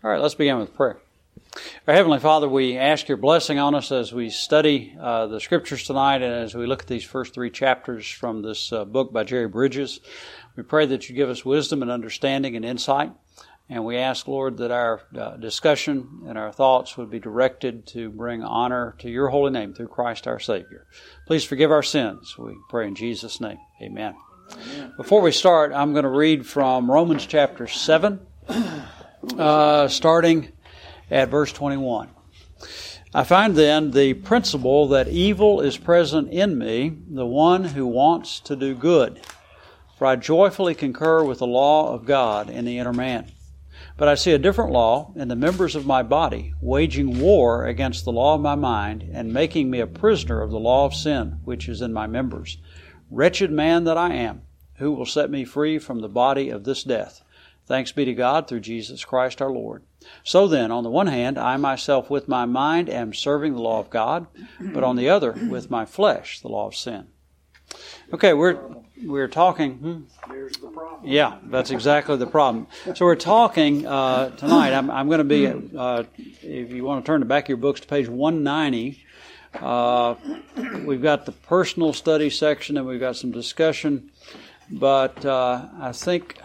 All right, let's begin with prayer. Our Heavenly Father, we ask your blessing on us as we study the Scriptures tonight and as we look at these first 3 chapters from this book by Jerry Bridges. We pray that you give us wisdom and understanding and insight. And we ask, Lord, that our discussion and our thoughts would be directed to bring honor to your holy name through Christ our Savior. Please forgive our sins. We pray in Jesus' name. Amen. Amen. Before we start, I'm going to read from Romans chapter 7, starting at verse 21. I find then the principle that evil is present in me, the one who wants to do good. For I joyfully concur with the law of God in the inner man. But I see a different law in the members of my body, waging war against the law of my mind, and making me a prisoner of the law of sin, which is in my members. Wretched man that I am, who will set me free from the body of this death? Thanks be to God through Jesus Christ our Lord. So then, on the one hand, I myself with my mind am serving the law of God, but on the other, with my flesh, the law of sin. Okay, we're talking. There's the problem. Yeah, that's exactly the problem. So we're talking tonight. I'm going to be, if you want to turn the back of your books to page 190. We've got the personal study section and we've got some discussion. But I think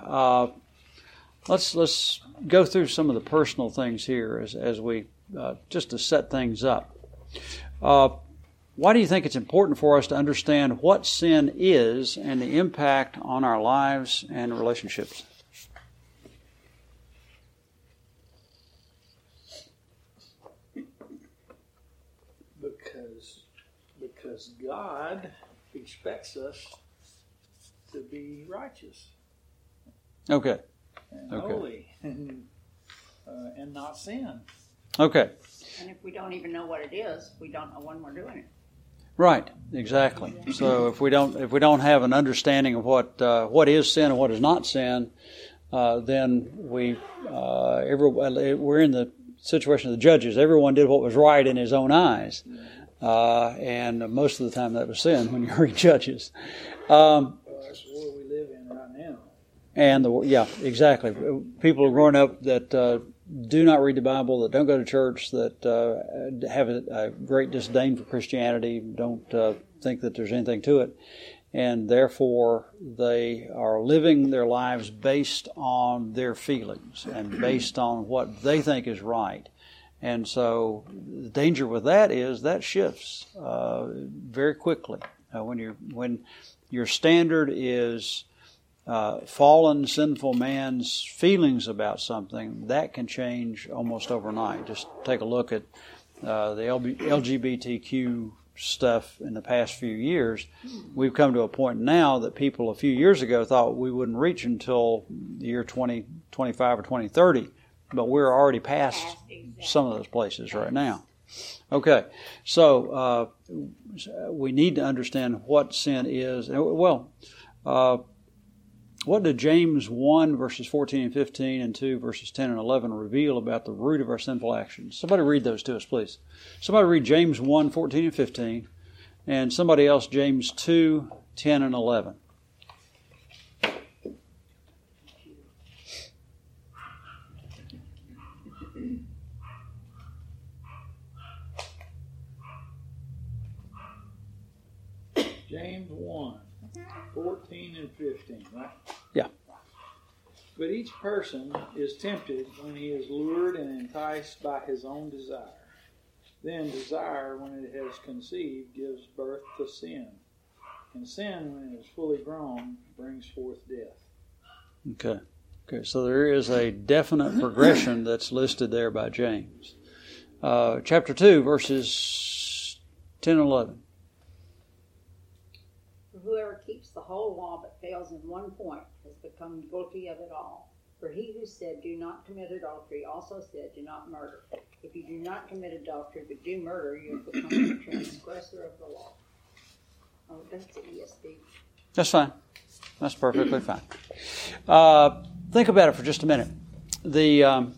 let's go through some of the personal things here as we just to set things up. Why do you think it's important for us to understand what sin is and the impact on our lives and relationships? Because God expects us to be righteous. Okay. And holy and not sin. Okay. And if we don't even know what it is, we don't know when we're doing it. Right, exactly. So if we don't have an understanding of what is sin and what is not sin, then we're in the situation of the judges. Everyone did what was right in his own eyes, and most of the time that was sin when you read Judges. That's the world we live in right now. And exactly. People are growing up that do not read the Bible, that don't go to church, that have a great disdain for Christianity, don't think that there's anything to it, and therefore they are living their lives based on their feelings and based on what they think is right. And so the danger with that is that shifts very quickly. When your standard is fallen, sinful man's feelings about something, that can change almost overnight. Just take a look at the LGBTQ stuff in the past few years. We've come to a point now that people a few years ago thought we wouldn't reach until the year 2025 or 2030, but we're already past some of those places right now. Okay, so we need to understand what sin is. Well, what did James 1 verses 14 and 15 and 2 verses 10 and 11 reveal about the root of our sinful actions? Somebody read those to us, please. Somebody read James 1, 14 and 15, and somebody else James 2, 10 and 11. James 1, 14 and 15, right? Yeah. But each person is tempted when he is lured and enticed by his own desire. Then desire, when it has conceived, gives birth to sin. And sin, when it is fully grown, brings forth death. Okay, so there is a definite progression that's listed there by James. Chapter 2, verses 10 and 11. Whoever keeps the whole law but fails in one point has become guilty of it all. For he who said, "Do not commit adultery," also said, "Do not murder." If you do not commit adultery but do murder, you have become a transgressor of the law. Oh, that's the ESV. That's fine. That's perfectly fine. Think about it for just a minute. The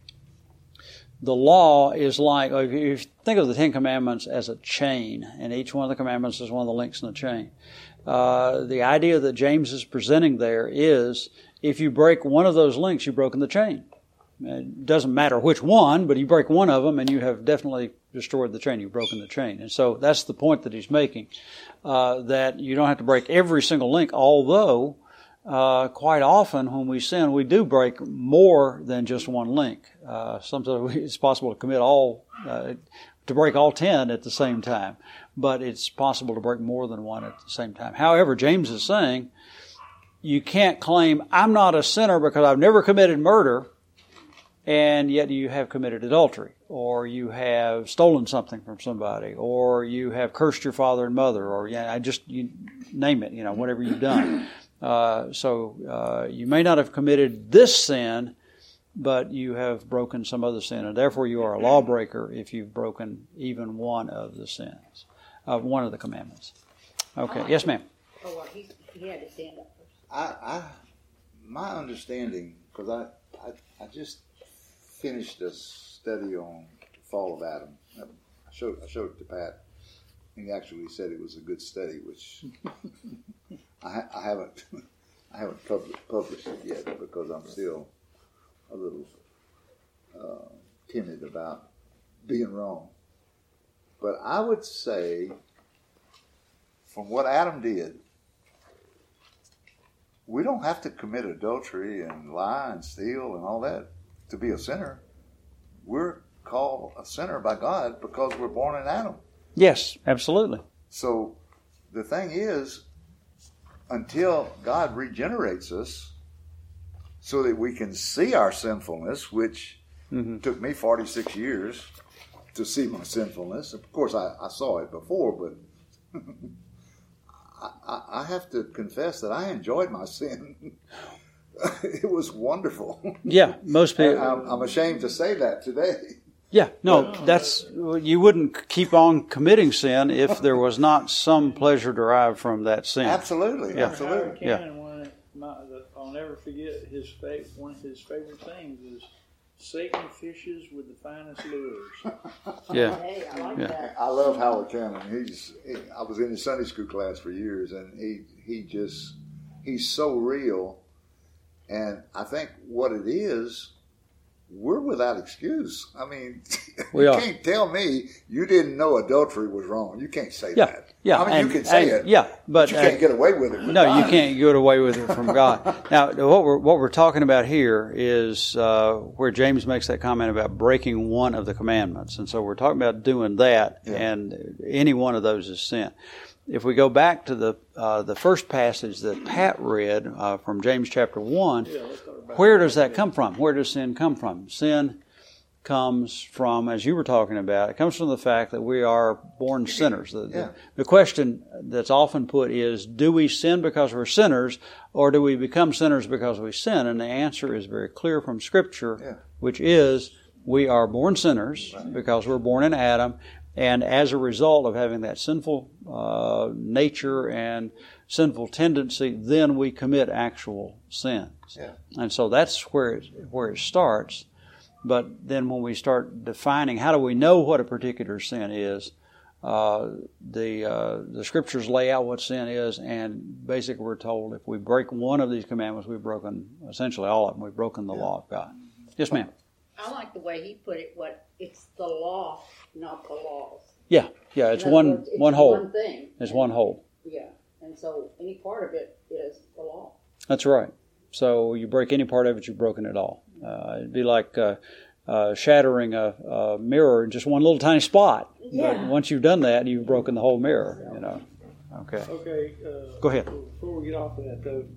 law is like, if you think of the Ten Commandments as a chain, and each one of the commandments is one of the links in the chain. The idea that James is presenting there is, if you break one of those links, you've broken the chain. It doesn't matter which one, but you break one of them and you have definitely destroyed the chain. You've broken the chain. And so that's the point that he's making, that you don't have to break every single link, although quite often when we sin, we do break more than just one link. Sometimes it's possible to commit to break all 10 at the same time, but it's possible to break more than one at the same time. However, James is saying, you can't claim, I'm not a sinner because I've never committed murder, and yet you have committed adultery, or you have stolen something from somebody, or you have cursed your father and mother, or you name it, whatever you've done. So you may not have committed this sin, but you have broken some other sin, and therefore you are a lawbreaker if you've broken even one of the sins, one of the commandments. Okay, yes, ma'am. Oh, well, he had to stand up first. My understanding, because I just finished a study on the fall of Adam. I showed it to Pat. He actually said it was a good study, which I haven't published it yet because I'm still a little timid about being wrong. But I would say, from what Adam did, we don't have to commit adultery and lie and steal and all that to be a sinner. We're called a sinner by God because we're born in Adam. Yes, absolutely. So the thing is, until God regenerates us so that we can see our sinfulness, which took me 46 years to see my sinfulness. Of course, I saw it before, but I have to confess that I enjoyed my sin. It was wonderful. Yeah, most people. I'm ashamed to say that today. Yeah, no, you wouldn't keep on committing sin if there was not some pleasure derived from that sin. Absolutely, yeah. Absolutely. I'll never forget one of his favorite things is Satan fishes with the finest lures. Yeah. Hey, I like that. I love Howard Cannon. I was in his Sunday school class for years, and he's so real. And I think what it is, we're without excuse. I mean, can't tell me you didn't know adultery was wrong. You can't say that. Yeah, I mean, you can say it. Yeah, but you can't get away with it. No, you can't get away with it from God. Now, what we're talking about here is where James makes that comment about breaking one of the commandments, and so we're talking about doing that, and any one of those is sin. If we go back to the first passage that Pat read from James chapter 1, where does that come from? Where does sin come from? Sin comes from, as you were talking about, it comes from the fact that we are born sinners. The question that's often put is, do we sin because we're sinners, or do we become sinners because we sin? And the answer is very clear from Scripture, which is, we are born sinners because we're born in Adam, and as a result of having that sinful nature and sinful tendency, then we commit actual sins. Yeah. And so that's where it starts. But then when we start defining how do we know what a particular sin is, the Scriptures lay out what sin is, and basically we're told if we break one of these commandments, we've broken essentially all of them. We've broken the law of God. Yes, ma'am. I like the way he put it. It's the law, not the laws. Yeah. It's one whole. One thing. It's one whole. Yeah, and so any part of it is the law. That's right. So you break any part of it, you've broken it all. It'd be like shattering a mirror in just one little tiny spot. Yeah. But once you've done that, you've broken the whole mirror. Okay. Okay. Go ahead. Before we get off of that, though,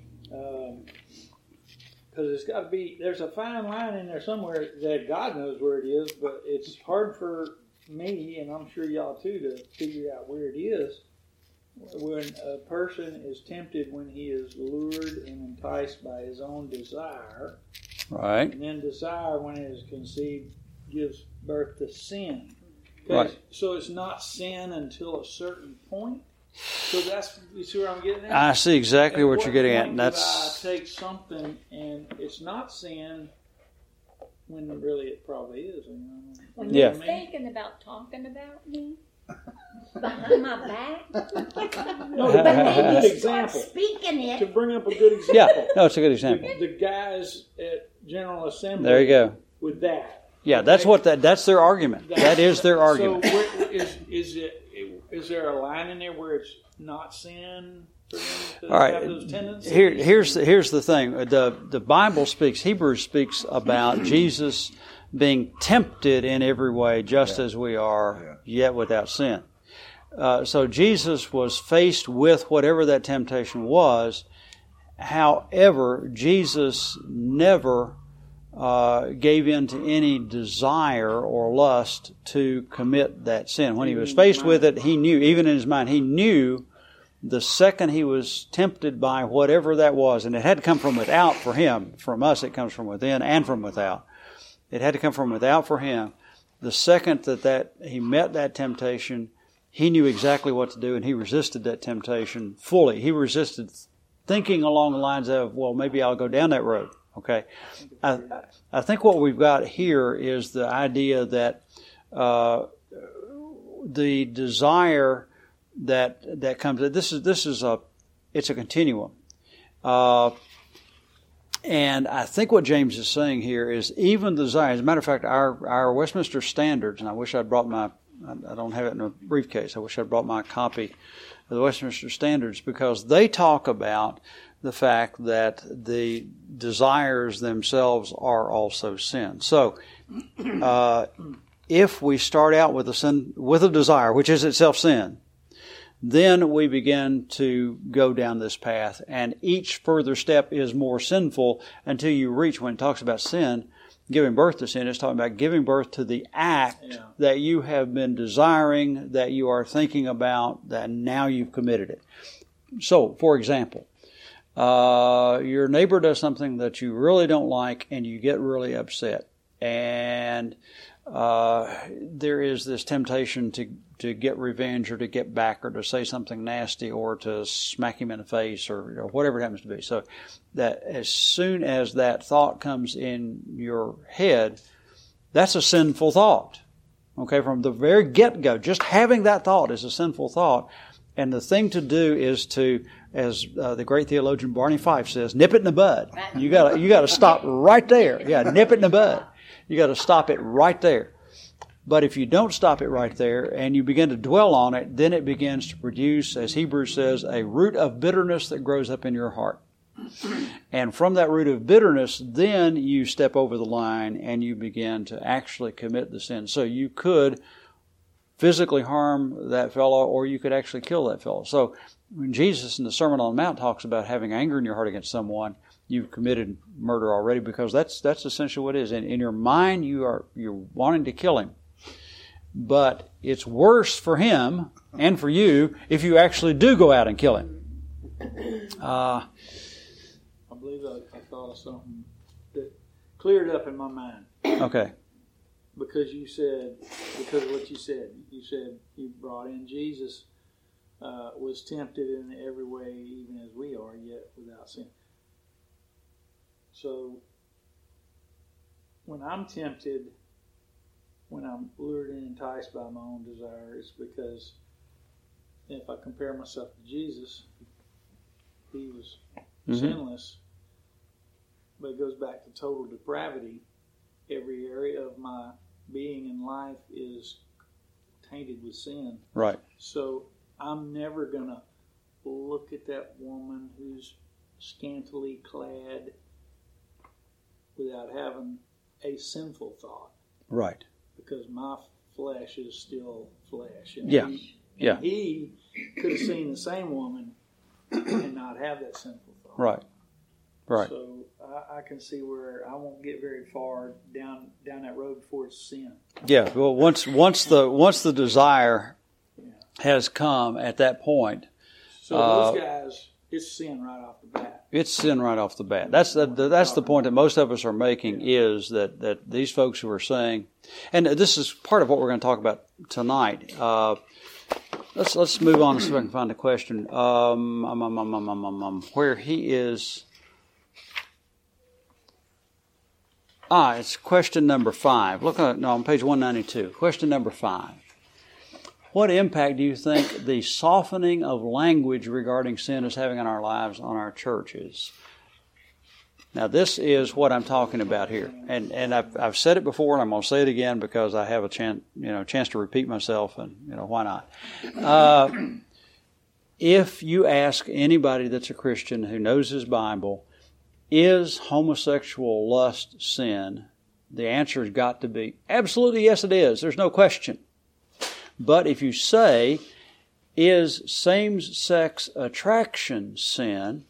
because it's got to be, there's a fine line in there somewhere that God knows where it is, but it's hard for me, and I'm sure y'all too, to figure out where it is. When a person is tempted when he is lured and enticed by his own desire, right? And then desire, when it is conceived, gives birth to sin. Right. So it's not sin until a certain point. So you see where I'm getting at? I see exactly what you're getting at. And I that's take something and it's not sin when really it probably is. When you're thinking about talking about me behind my back, no, to bring up a good example. Speaking it. To bring up a good example. Yeah, no, it's a good example. The guys at General Assembly. There you go. With that. Yeah, that's that's their argument. That is their argument. So is there a line in there where it's not sin for them to have those tendencies? Here's the thing. The Bible speaks, Hebrews speaks about Jesus being tempted in every way, just as we are, yet without sin. So Jesus was faced with whatever that temptation was. However, Jesus never gave in to any desire or lust to commit that sin. When he was faced with it, he knew, even in his mind, he knew the second he was tempted by whatever that was, and it had to come from without for him. From us, it comes from within and from without. It had to come from without for him. The second that he met that temptation, he knew exactly what to do, and he resisted that temptation fully. He resisted thinking along the lines of, well, maybe I'll go down that road. Okay, I think what we've got here is the idea that the desire that comes. It's a continuum, and I think what James is saying here is even the desire. As a matter of fact, our Westminster Standards, and I wish I'd brought I don't have it in a briefcase. I wish I'd brought my copy of the Westminster Standards, because they talk about the fact that the desires themselves are also sin. So, if we start out with a desire, which is itself sin, then we begin to go down this path, and each further step is more sinful until you reach, when it talks about sin, giving birth to sin, it's talking about giving birth to the act that you have been desiring, that you are thinking about, that now you've committed it. So, for example, your neighbor does something that you really don't like, and you get really upset. And there is this temptation to get revenge, or to get back, or to say something nasty, or to smack him in the face, or whatever it happens to be. So that as soon as that thought comes in your head, that's a sinful thought. Okay, from the very get-go, just having that thought is a sinful thought. And the thing to do is to, as the great theologian Barney Fife says, nip it in the bud. You gotta stop right there. Yeah, nip it in the bud. You got to stop it right there. But if you don't stop it right there and you begin to dwell on it, then it begins to produce, as Hebrews says, a root of bitterness that grows up in your heart. And from that root of bitterness, then you step over the line and you begin to actually commit the sin. So you could physically harm that fellow, or you could actually kill that fellow. So when Jesus in the Sermon on the Mount talks about having anger in your heart against someone, you've committed murder already, because that's essentially what it is. In your mind, you're wanting to kill him. But it's worse for him and for you if you actually do go out and kill him. I believe I thought of something that cleared up in my mind. Okay. Because of what you said. You said you brought in Jesus was tempted in every way, even as we are, yet without sin. So, when I'm tempted, when I'm lured and enticed by my own desire, it's because if I compare myself to Jesus, he was sinless, but it goes back to total depravity. Every area of my being in life is tainted with sin. Right. So I'm never going to look at that woman who's scantily clad without having a sinful thought. Right. Because my flesh is still flesh. And he could have seen the same woman and not have that sinful thought. Right. Right. So I can see where I won't get very far down that road before it's sin. Yeah. Well, once the desire has come at that point. So those guys, it's sin right off the bat. It's sin right off the bat. That's the point that most of us are making, is that these folks who are saying, and this is part of what we're going to talk about tonight. Let's move on and see if I can find a question. Where he is. It's question number 5. Look on page 192. Question number 5. What impact do you think the softening of language regarding sin is having on our lives, on our churches? Now, this is what I'm talking about here, and I've said it before, and I'm going to say it again because I have a chance to repeat myself, and why not? If you ask anybody that's a Christian who knows his Bible, is homosexual lust sin? The answer has got to be absolutely yes, it is. There's no question. But if you say, is same-sex attraction sin?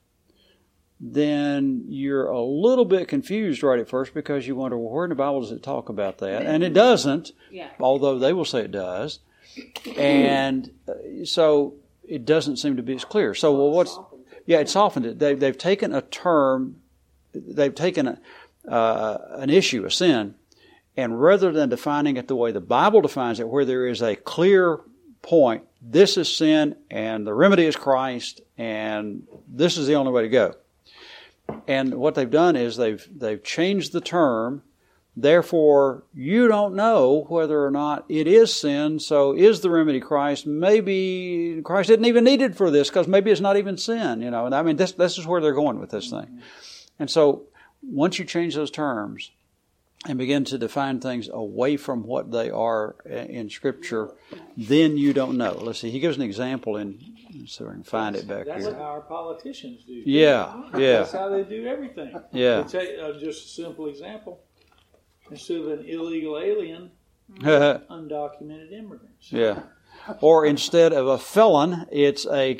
Then you're a little bit confused right at first because you wonder, well, where in the Bible does it talk about that? And it doesn't, although they will say it does. And so it doesn't seem to be as clear. So, it softened it. They've taken a term, they've taken an issue, a sin, and rather than defining it the way the Bible defines it, where there is a clear point, this is sin, and the remedy is Christ, and this is the only way to go. And what they've done is they've changed the term. Therefore, you don't know whether or not it is sin. So, is the remedy Christ? Maybe Christ didn't even need it for this because maybe it's not even sin. And I mean, this is where they're going with this thing. And so, once you change those terms and begin to define things away from what they are in Scripture, then you don't know. Let's see. He gives an example so we can find it back here. That's how our politicians do. Yeah. That's how they do everything. Yeah. Just a simple example. Instead of an illegal alien, undocumented immigrants. Yeah. Or instead of a felon, it's a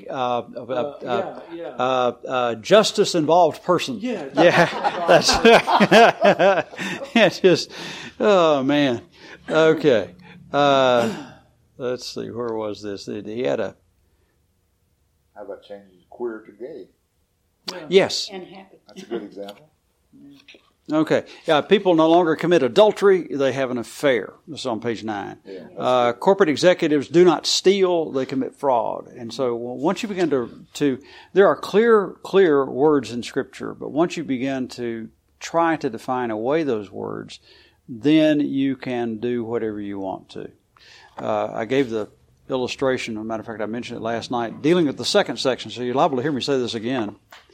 justice-involved person. Yeah. That's it's just, oh man. Okay. Let's see. Where was this? He had a. How about changing queer to gay? Yeah. Yes. And happy. That's a good example. Okay. People no longer commit adultery, they have an affair. This is on page 9. Yeah. Corporate executives do not steal, they commit fraud. And so once you begin to there are clear words in Scripture, but once you begin to try to define away those words, then you can do whatever you want to. I gave the illustration, as a matter of fact, I mentioned it last night, dealing with the second section, so you're liable to hear me say this again.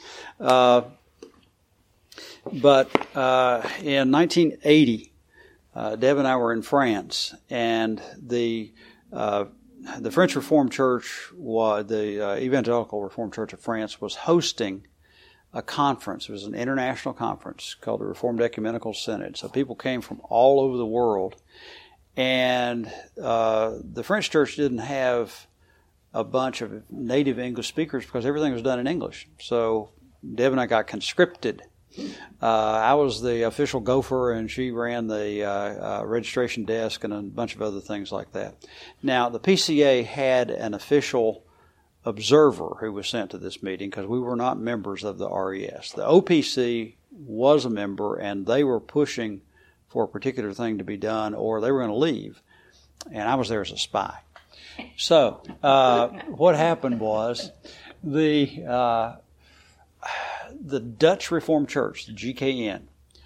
But in 1980, Deb and I were in France, and the French Reformed Church, the Evangelical Reformed Church of France, was hosting a conference. It was an international conference called the Reformed Ecumenical Synod. So people came from all over the world, and the French church didn't have a bunch of native English speakers because everything was done in English. So Deb and I got conscripted. I was the official gopher, and she ran the registration desk and a bunch of other things like that. Now, the PCA had an official observer who was sent to this meeting because we were not members of the RES. The OPC was a member, and they were pushing for a particular thing to be done, or they were going to leave, and I was there as a spy. So what happened was the Dutch Reformed Church, the GKN,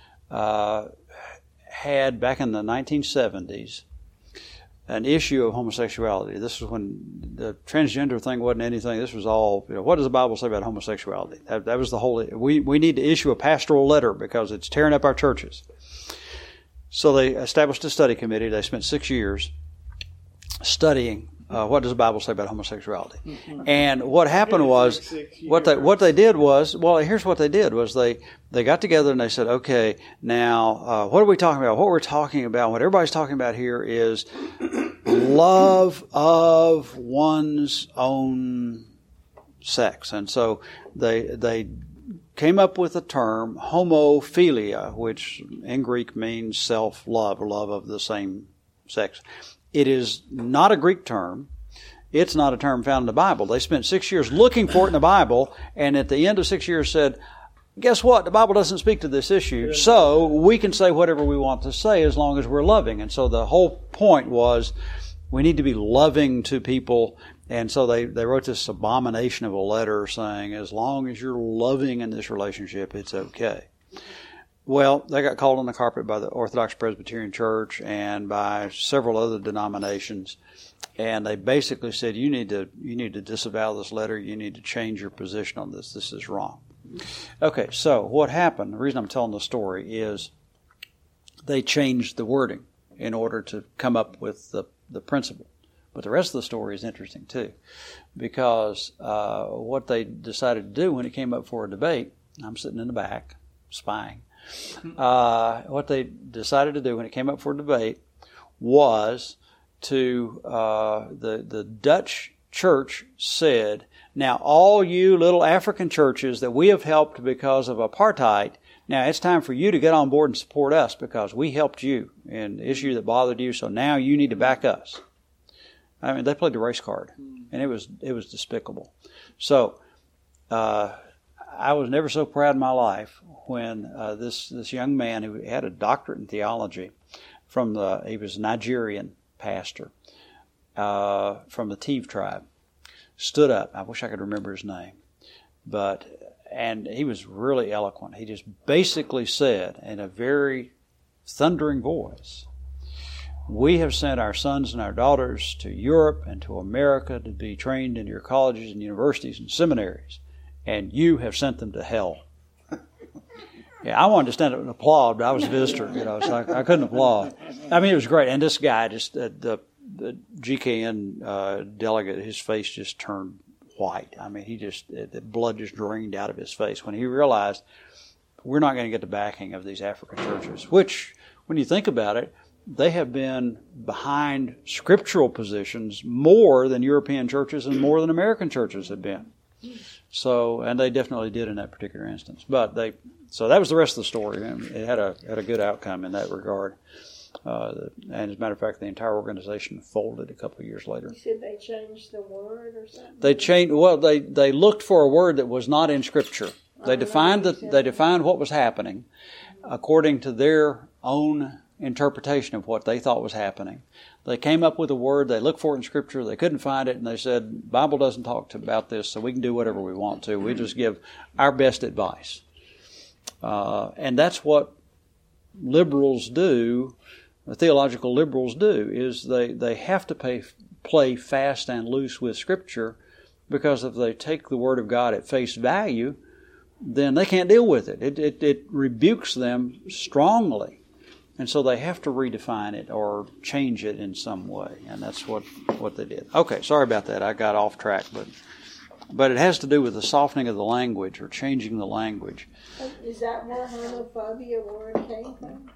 had, back in the 1970s, an issue of homosexuality. This was when the transgender thing wasn't anything. This was all, what does the Bible say about homosexuality? That was the whole, we need to issue a pastoral letter because it's tearing up our churches. So they established a study committee. They spent 6 years studying what does the Bible say about homosexuality? And what happened was, what they did was, here's what they did was they got together and they said, okay, now what are we talking about? What we're talking about, what everybody's talking about here is love of one's own sex. And so they came up with the term homophilia, which in Greek means self-love, or love of the same sex. It is not a Greek term. It's not a term found in the Bible. They spent 6 years looking for it in the Bible, and at the end of 6 years said, guess what? The Bible doesn't speak to this issue, so we can say whatever we want to say as long as we're loving. And so the whole point was we need to be loving to people, and so they wrote this abomination of a letter saying as long as you're loving in this relationship, it's okay. Well, they got called on the carpet by the Orthodox Presbyterian Church and by several other denominations, and they basically said, you need to disavow this letter. You need to change your position on this. This is wrong. Okay, so what happened, the reason I'm telling the story is they changed the wording in order to come up with the principle. But the rest of the story is interesting too, because what they decided to do when it came up for a debate, I'm sitting in the back spying, what they decided to do when it came up for a debate was to, the Dutch church said, now all you little African churches that we have helped because of apartheid, now it's time for you to get on board and support us because we helped you in the issue that bothered you, so now you need to back us. I mean, they played the race card, and it was despicable. So I was never so proud in my life when this young man who had a doctorate in theology he was a Nigerian pastor from the Tiv tribe, stood up. I wish I could remember his name, and he was really eloquent. He just basically said in a very thundering voice, we have sent our sons and our daughters to Europe and to America to be trained in your colleges and universities and seminaries, and you have sent them to hell. Yeah, I wanted to stand up and applaud, but I was a visitor, so I couldn't applaud. I mean, it was great. And this guy, the GKN delegate, his face just turned white. I mean, the blood just drained out of his face when he realized we're not going to get the backing of these African churches, which, when you think about it, they have been behind scriptural positions more than European churches and more than American churches have been. So, and they definitely did in that particular instance. So that was the rest of the story. It had a good outcome in that regard. And as a matter of fact, the entire organization folded a couple of years later. You said they changed the word or something? They looked for a word that was not in Scripture. They defined what was happening according to their own interpretation of what they thought was happening. They came up with a word, they looked for it in Scripture, they couldn't find it, and they said, Bible doesn't talk about this, so we can do whatever we want to. We just give our best advice. And that's what liberals do, theological liberals do, is they have to play fast and loose with Scripture, because if they take the Word of God at face value, then they can't deal with it. It rebukes them strongly. And so they have to redefine it or change it in some way. And that's what they did. Okay, sorry about that. I got off track. But it has to do with the softening of the language or changing the language. Is that where homophobia word came from?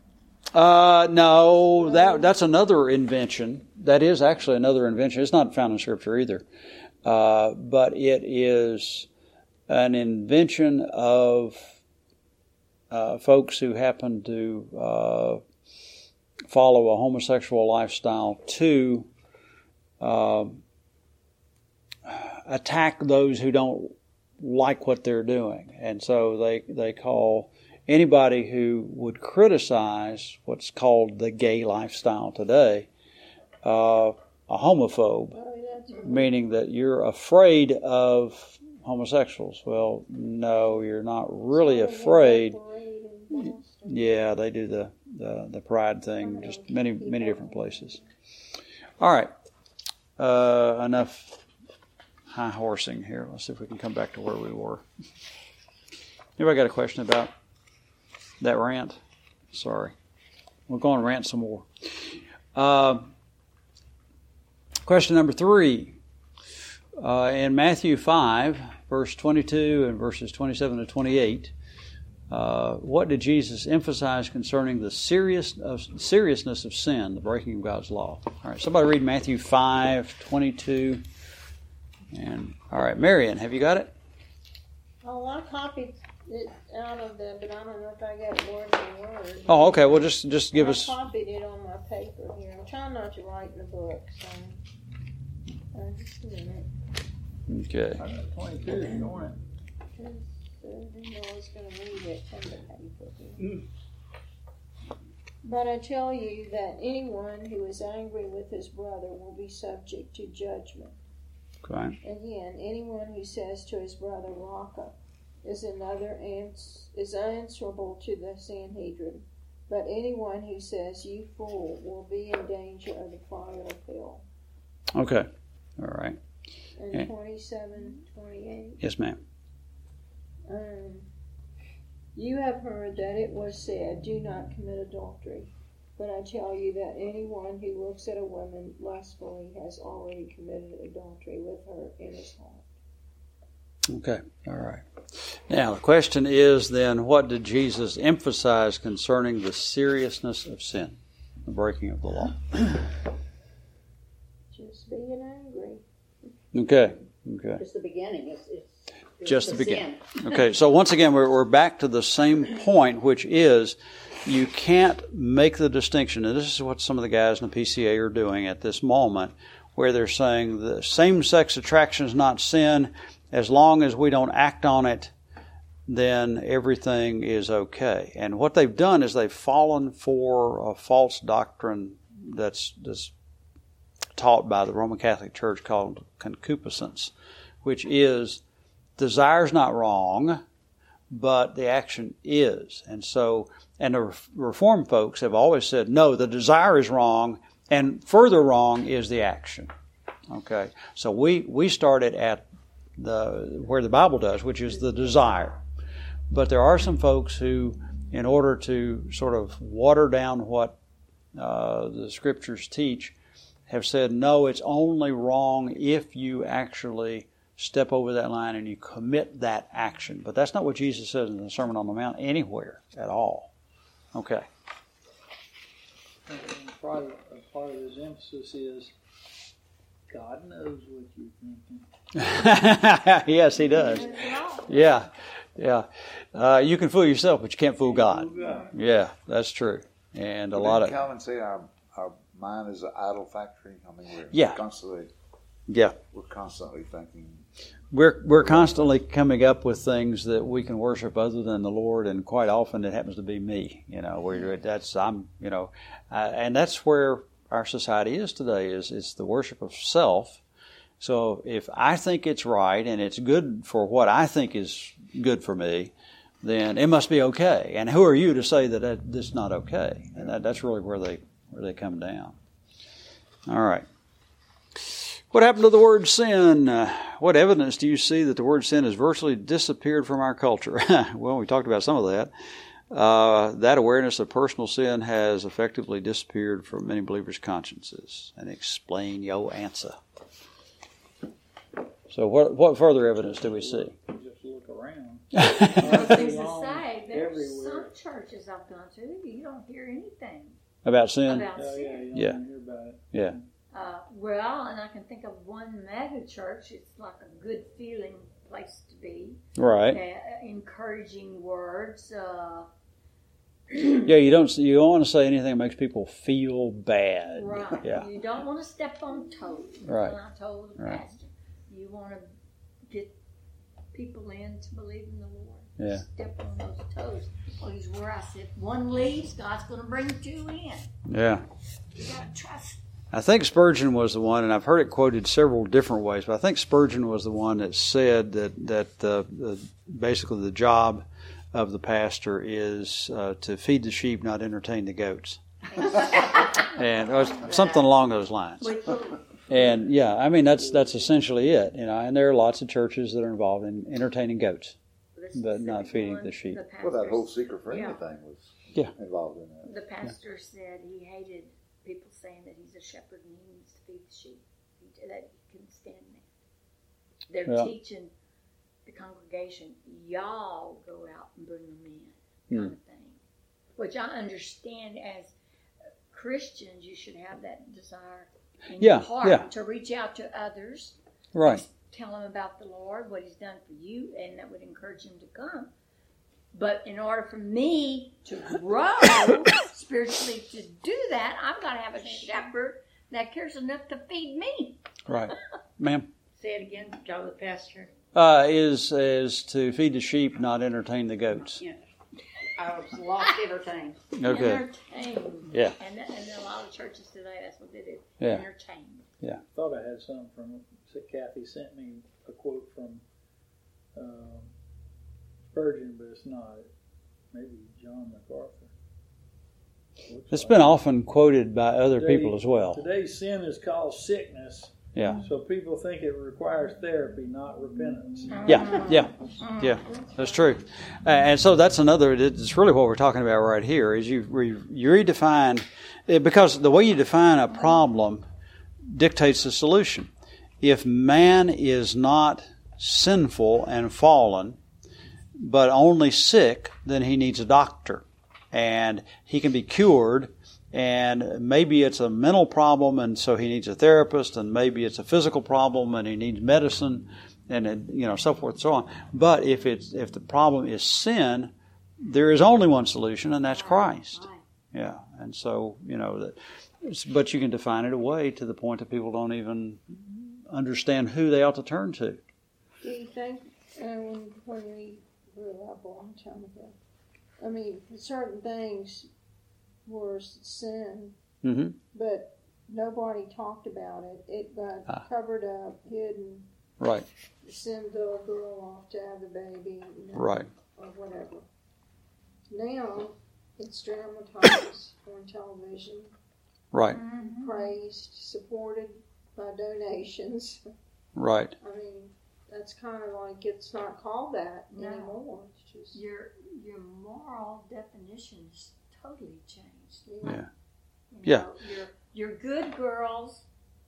No, that's another invention. That is actually another invention. It's not found in Scripture either. But it is an invention of folks who happen to follow a homosexual lifestyle to attack those who don't like what they're doing. And so they call anybody who would criticize what's called the gay lifestyle today a homophobe, meaning that you're afraid of homosexuals. Well, no, you're not really afraid. Yeah, they do the pride thing, just many different places. All right, enough high horsing here. Let's see if we can come back to where we were. Anybody got a question about that rant? Sorry, we'll go and rant some more. Question number 3. In Matthew 5, verse 22 and verses 27 to 28, what did Jesus emphasize concerning the seriousness of sin, the breaking of God's law? All right, somebody read Matthew 5, 22. And all right, Marion, have you got it? Oh, I copied it out of them, but I don't know if I got word for word. Oh, okay. Well, just give us. I copied it on my paper here. I'm trying not to write in the book, so just a minute. Okay. I got 22, don't it? I didn't know I was going to read it from the paper here. But I tell you that anyone who is angry with his brother will be subject to judgment. Okay. Again, anyone who says to his brother, Raka, is answerable to the Sanhedrin. But anyone who says, you fool, will be in danger of the fire of hell. Okay. All right. And 27, 28. Yes, ma'am. You have heard that it was said, do not commit adultery. But I tell you that anyone who looks at a woman lustfully has already committed adultery with her in his heart. Okay, all right. Now, the question is then, what did Jesus emphasize concerning the seriousness of sin, the breaking of the law? Just being angry. Okay. Just the beginning. It's Just the beginning. Okay, so once again, we're back to the same point, which is you can't make the distinction, and this is what some of the guys in the PCA are doing at this moment, where they're saying the same-sex attraction is not sin. As long as we don't act on it, then everything is okay. And what they've done is they've fallen for a false doctrine that's taught by the Roman Catholic Church called concupiscence, which is desire's not wrong, but the action is. And the Reformed folks have always said, no, the desire is wrong, and further wrong is the action. Okay, so we started at where the Bible does, which is the desire. But there are some folks who, in order to sort of water down what the Scriptures teach, have said, no, it's only wrong if you actually step over that line and you commit that action. But that's not what Jesus says in the Sermon on the Mount anywhere at all. Okay. Part of his emphasis is God knows what you're thinking. Yes, He does. Yeah. You can fool yourself, but you can't fool God. Yeah, that's true. And Calvin say our mind is an idol factory. I mean, we're constantly thinking. We're constantly coming up with things that we can worship other than the Lord, and quite often it happens to be me. And that's where our society is today. It's the worship of self. So if I think it's right and it's good for what I think is good for me, then it must be okay. And who are you to say that that's not okay? And that's really where they come down. All right. What happened to the word sin? What evidence do you see that the word sin has virtually disappeared from our culture? Well, we talked about some of that. That awareness of personal sin has effectively disappeared from many believers' consciences. And explain your answer. So what further evidence do we see? Just look around. Things to say. There's some churches I've gone to, you don't hear anything about sin. You don't hear about it. Yeah. Well, and I can think of one mega church. It's like a good feeling place to be. Right. Encouraging words. Yeah, you don't want to say anything that makes people feel bad. Right. Yeah. You don't want to step on toes. Right. When I told the pastor, you want to get people in to believe in the Lord. Yeah. Step on those toes. Well, he's where I said, one leaves, God's going to bring two in. Yeah. You got to trust. I think Spurgeon was the one, and I've heard it quoted several different ways, but I think Spurgeon was the one that said that basically the job of the pastor is to feed the sheep, not entertain the goats. And it was something along those lines. And yeah, I mean that's essentially it, And there are lots of churches that are involved in entertaining goats, but not feeding the sheep. Well, that whole secret friendly thing was involved in that. The pastor said he hated people saying that he's a shepherd and he needs to feed the sheep. That he couldn't stand that. They're teaching the congregation, y'all go out and bring them in, kind of thing. Which I understand as Christians, you should have that desire in your heart to reach out to others. Right. Tell them about the Lord, what He's done for you, and that would encourage them to come. But in order for me to grow spiritually to do that, I've got to have a shepherd that cares enough to feed me. Right. Ma'am? Say it again, Joe the pastor. Is to feed the sheep, not entertain the goats. Yeah. I was lost entertained. Okay. Entertain. Yeah. And a lot of churches today, that's what they do. Yeah. Entertain. Yeah. I thought I had something from Kathy sent me a quote from Spurgeon, but it's not. Maybe John MacArthur. It's been often quoted by other people as well. Today's sin is called sickness, Yeah. So people think it requires therapy, not repentance. Yeah. That's true. And so that's another. It's really what we're talking about right here. Is you redefine, because the way you define a problem dictates the solution. If man is not sinful and fallen, but only sick, then he needs a doctor, and he can be cured. And maybe it's a mental problem, and so he needs a therapist, and maybe it's a physical problem, and he needs medicine, and so forth and so on. But if the problem is sin, there is only one solution, and that's Christ. Yeah, and so but you can define it away to the point that people don't even understand who they ought to turn to. Do you think when we grew up a long time ago, I mean, certain things were sin, but nobody talked about it. It got covered up, hidden. Right. Send the little girl off to have the baby, right, or whatever. Now it's dramatized on television. Right. Praised, supported by donations. Right. I mean, that's kind of like it's not called that anymore. It's just your moral definitions totally changed. Yeah. Your good girls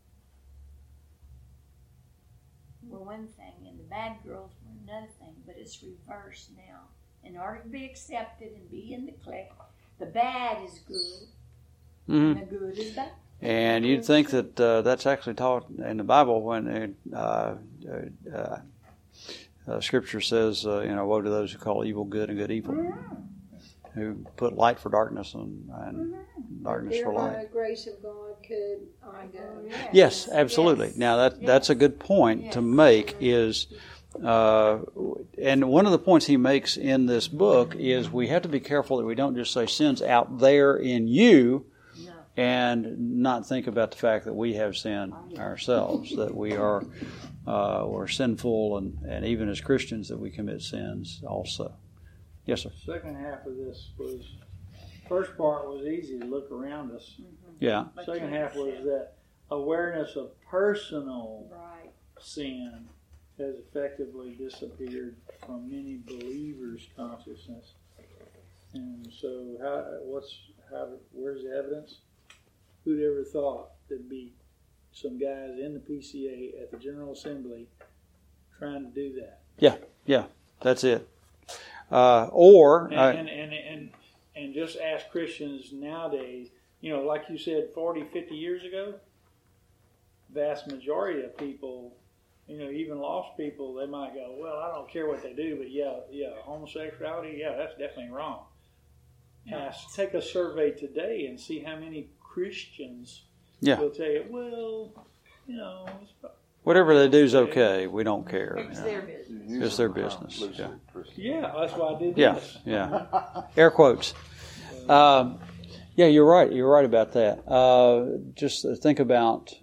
were one thing, and the bad girls were another thing. But it's reversed now. In order to be accepted and be in the clique, the bad is good, and the good is bad. And you'd think that that's actually taught in the Bible when Scripture says, woe to those who call evil good and good evil. Who put light for darkness and darkness for light. By the grace of God could I go. Yes, absolutely. Yes. Now that's a good point to make is, and one of the points he makes in this book is we have to be careful that we don't just say sin's out there in you and not think about the fact that we have sin ourselves, that we are we're sinful, and even as Christians that we commit sins also. Yes, sir. Second half of this was, first part was easy to look around us. Yeah. Second half was that awareness of personal sin has effectively disappeared from many believers' consciousness. And so, where's the evidence? Who'd ever thought there'd be some guys in the PCA at the General Assembly trying to do that? Yeah, that's it. And just ask Christians nowadays, like you said, 40, 50 years ago, vast majority of people, even lost people, they might go, well, I don't care what they do, but homosexuality, that's definitely wrong. Take a survey today and see how many Christians will tell you, well, whatever they do is okay. We don't care. It's their business. It's their business. Yeah, that's why I did this. Yeah. Air quotes. You're right. You're right about that. Just think about.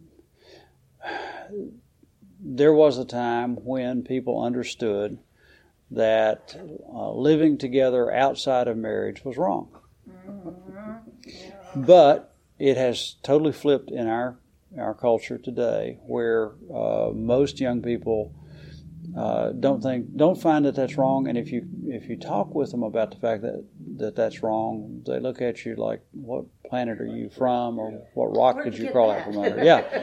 There was a time when people understood that living together outside of marriage was wrong. But it has totally flipped in our culture today, where most young people don't find that that's wrong, and if you talk with them about the fact that that's wrong, they look at you like, what planet are you from, or what rock did you crawl out from under?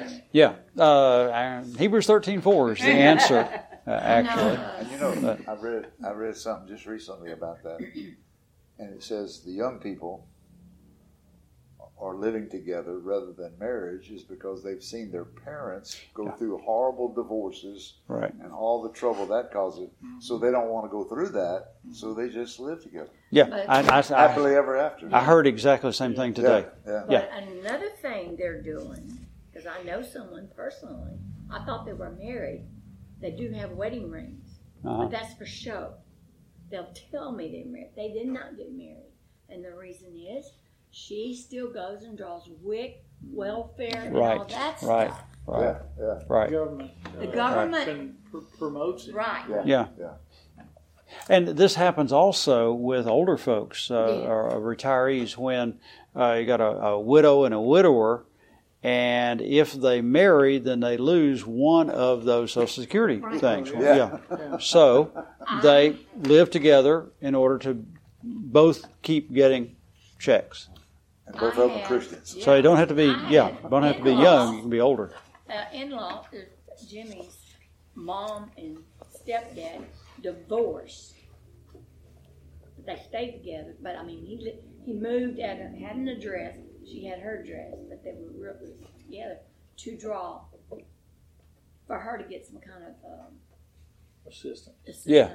Hebrews 13:4 is the answer, actually. And I read something just recently about that, and it says the young people are living together rather than marriage is because they've seen their parents go through horrible divorces and all the trouble that causes. So they don't want to go through that, so they just live together. Happily ever after. I heard exactly the same thing today. But another thing they're doing, because I know someone personally, I thought they were married. They do have wedding rings, but that's for show. They'll tell me they're married. They did not get married. And the reason is, she still goes and draws WIC, welfare, and all that stuff. Right. The government promotes it. Right. Yeah. And this happens also with older folks or retirees when you got a widow and a widower, And if they marry, then they lose one of those Social Security things. Yeah. So they live together in order to both keep getting checks. And both of them are Christians. So you don't have to be, don't have to be young. You can be older. In-law, Jimmy's mom and stepdad divorced. They stayed together, but I mean, he moved out and had an address. She had her address, but they were really together to draw for her to get some kind of Assistant. Yeah.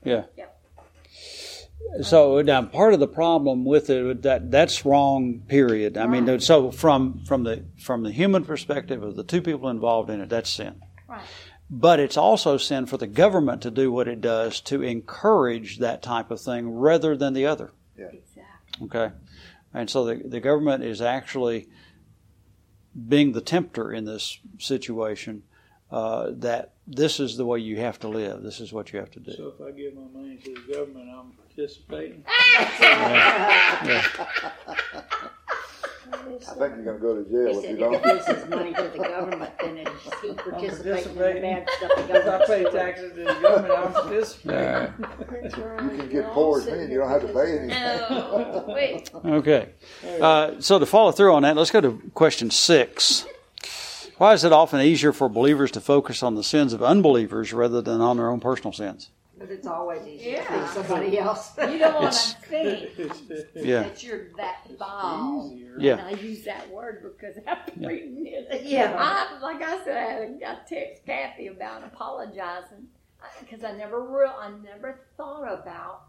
So now part of the problem with it that's wrong. Period. I mean, so from the human perspective of the two people involved in it, that's sin. Right. But it's also sin for the government to do what it does to encourage that type of thing rather than the other. Yeah. Exactly. Okay, and so the government is actually being the tempter in this situation. That this is the way you have to live. This is what you have to do. So if I give my money to the government, I'm participating. I think you're going to go to jail He if said you if don't. he gives his money to the government, then it's he participating in the bad stuff the If I government's pay doing. taxes to the government, I'm participating. That's right. You can get poor as me and you don't have to pay anything. No, wait. Okay, so to follow through on that, let's go to question 6. Why is it often easier for believers to focus on the sins of unbelievers rather than on their own personal sins? Because it's always easier to Yeah. think somebody else. You don't want to think Yeah, that you're that foul. Easier. Yeah. And I use that word because after reading this, Yeah. like I said, I text Kathy about apologizing because I never thought about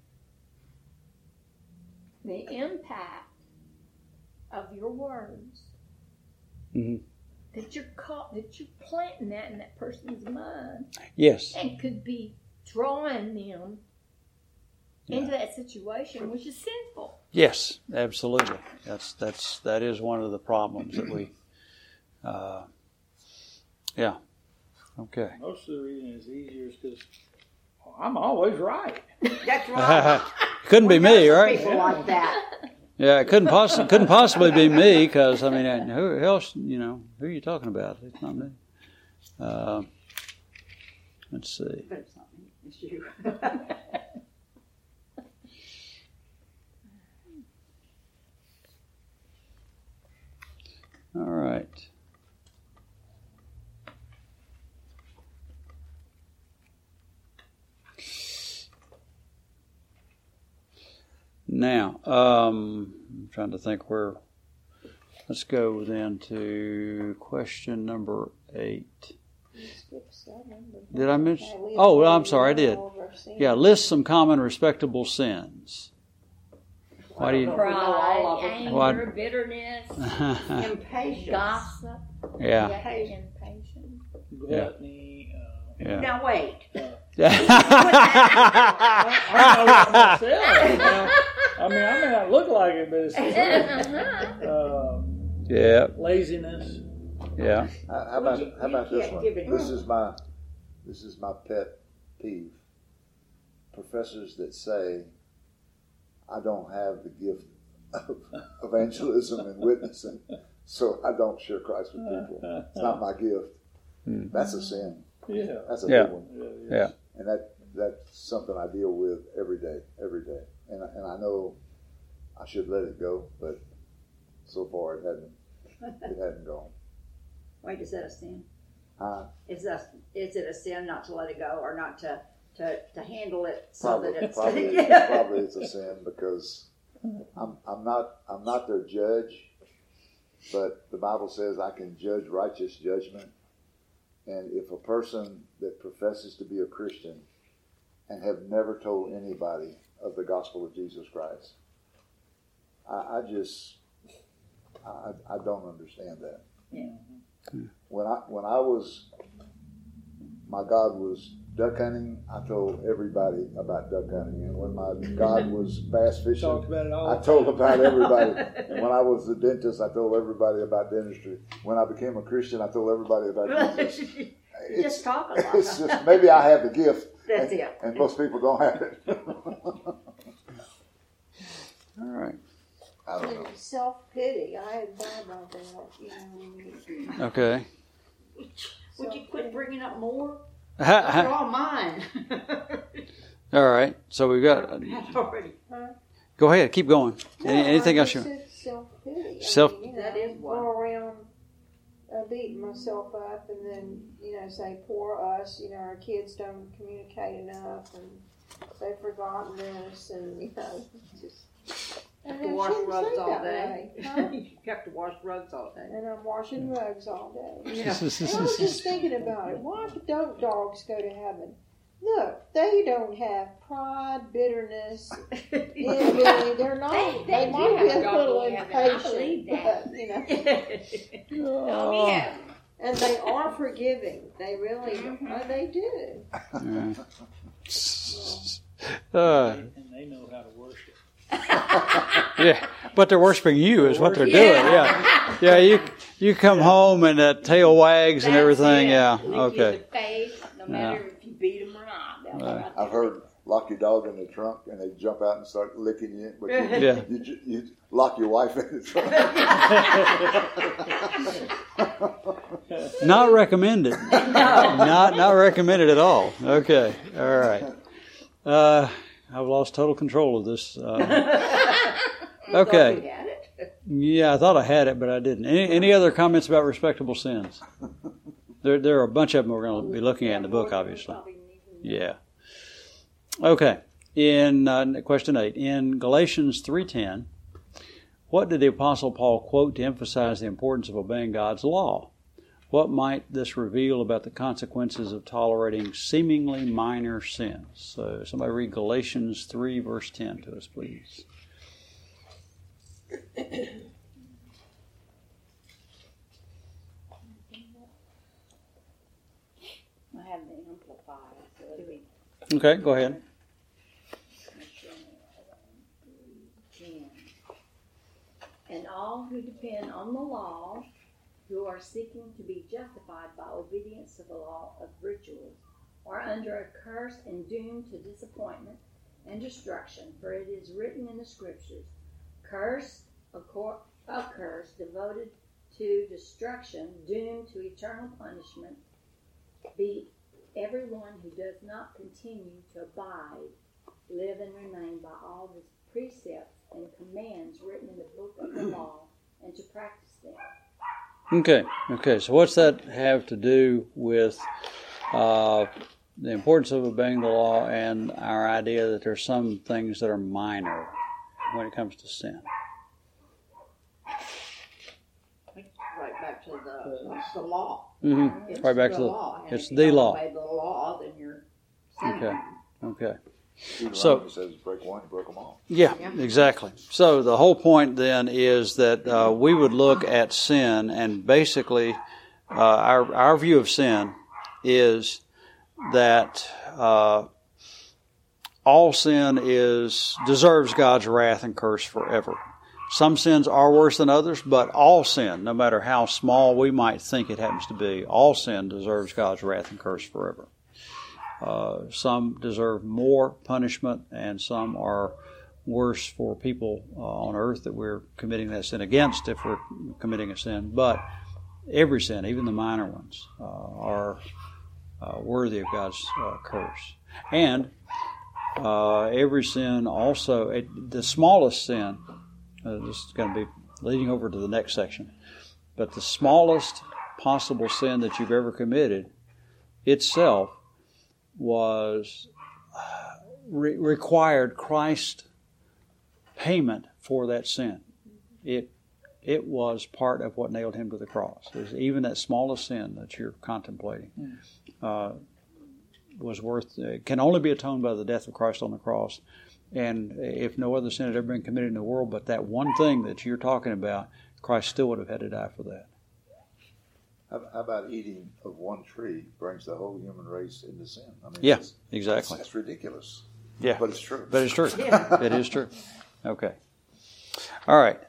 the impact of your words. Mhm. That you're planting that in that person's mind yes, and could be drawing them into that situation, which is sinful. yes, absolutely. That is one of the problems that we. Okay. Most of the reason it's easier is because I'm always right. That's right. Couldn't be me, Some right? people like that. Yeah, it couldn't possibly be me because I mean, who else? Who are you talking about? It's not me. Let's see. But it's not me. It's you. All right. Now, I'm trying to think where. Let's go then to question number 8. Did I miss? Oh, I'm sorry, I did. Yeah, list some common respectable sins. Why do you? all of Pride, them. What? anger, bitterness, Impatience. gossip, Yeah. impatience. Gluttony. Yeah. Now wait. I know that myself. I may not look like it, but it's true. Yeah. Laziness. Yeah. How about this can't one? give it This is my pet peeve. Professors that say, I don't have the gift of evangelism and witnessing, so I don't share Christ with people. It's not my gift. That's a sin. Yeah. That's a Yeah. big one. Yeah. And that's something I deal with every day. And I know I should let it go, but so far it hadn't gone. Wait, is that a sin? Huh? Is it a sin not to let it go or not to handle it so Probably, that it's probably it's a sin because I'm not their judge, but the Bible says I can judge righteous judgment. And if a person that professes to be a Christian and have never told anybody of the gospel of Jesus Christ, I don't understand that. Yeah. When my God was duck hunting, I told everybody about duck hunting. And when my God was bass fishing, Talked about it all. I told about everybody. And when I was the dentist, I told everybody about dentistry. When I became a Christian, I told everybody about Jesus. You just talk a lot. It's just maybe I have the gift. That's it. And most people don't have it. All right. I don't know. Self-pity. I hadn't thought about that. You know. Okay. Would you quit bringing up more? Ha- They're ha- all mine. All right. So we've got. Already. Go ahead. Keep going. No, Anything I else? just You? said self-pity. Self- That is one. Go around beating myself up and then, say, poor us, our kids don't communicate enough and they've forgotten this and, just... And To I wash shouldn't rugs say all that day. way, huh? You have to wash rugs all day. And I'm washing rugs all day. Yeah. And I was just thinking about it. Why don't dogs go to heaven? Look, they don't have pride, bitterness, envy. They're not. They They do might have be a dog little in heaven. I believe impatient, that. but Oh, yeah. and they are forgiving. They really, they do. And they know how to worship. Yeah, but they're worshiping you is what they're doing. Yeah. You come home and that tail wags and That's everything. it. Yeah. They Okay. give the faith, no matter if you beat them or not. They'll go out I've there. heard lock your dog in the trunk and they jump out and start licking you. But Yeah. you lock your wife in the trunk. Not recommended. Not recommended at all. Okay. All right. I've lost total control of this. Okay. We had it. Yeah, I thought I had it, but I didn't. Any other comments about respectable sins? There are a bunch of them we're going to be looking at in the book, obviously. Yeah. Okay. In question 8, in Galatians 3:10, what did the Apostle Paul quote to emphasize the importance of obeying God's law? What might this reveal about the consequences of tolerating seemingly minor sins? So somebody read Galatians 3, verse 10 to us, please. I have the amplified. So it'll be Okay, go ahead. 10. And all who depend on the law, who are seeking to be justified by obedience to the law of rituals, are under a curse and doomed to disappointment and destruction. For it is written in the Scriptures, cursed, a curse devoted to destruction, doomed to eternal punishment, be everyone who does not continue to abide, live and remain by all the precepts and commands written in the book of the law, and to practice them. Okay. So what's that have to do with the importance of obeying the law and our idea that there's some things that are minor when it comes to sin? Right back to the law. Mm-hmm. It's Right back to the law. And it's if you the don't law. obey the law, then you're sinning. Okay. Deuteronomy says break one, you broke them all. Yeah, exactly. So the whole point then is that we would look at sin, and basically our view of sin is that all sin deserves God's wrath and curse forever. Some sins are worse than others, but all sin, no matter how small we might think it happens to be, all sin deserves God's wrath and curse forever. Some deserve more punishment, and some are worse for people on earth that we're committing that sin against if we're committing a sin. But every sin, even the minor ones, are worthy of God's curse. And every sin also, the smallest sin, this is going to be leading over to the next section, but the smallest possible sin that you've ever committed itself was required Christ payment for that sin. It was part of what nailed him to the cross. Even that smallest sin that you're contemplating was can only be atoned by the death of Christ on the cross. And if no other sin had ever been committed in the world, but that one thing that you're talking about, Christ still would have had to die for that. How about eating of one tree brings the whole human race into sin? I mean, Yeah, exactly. That's ridiculous. Yeah, But it's true. But it's true. It is true. Okay. All right.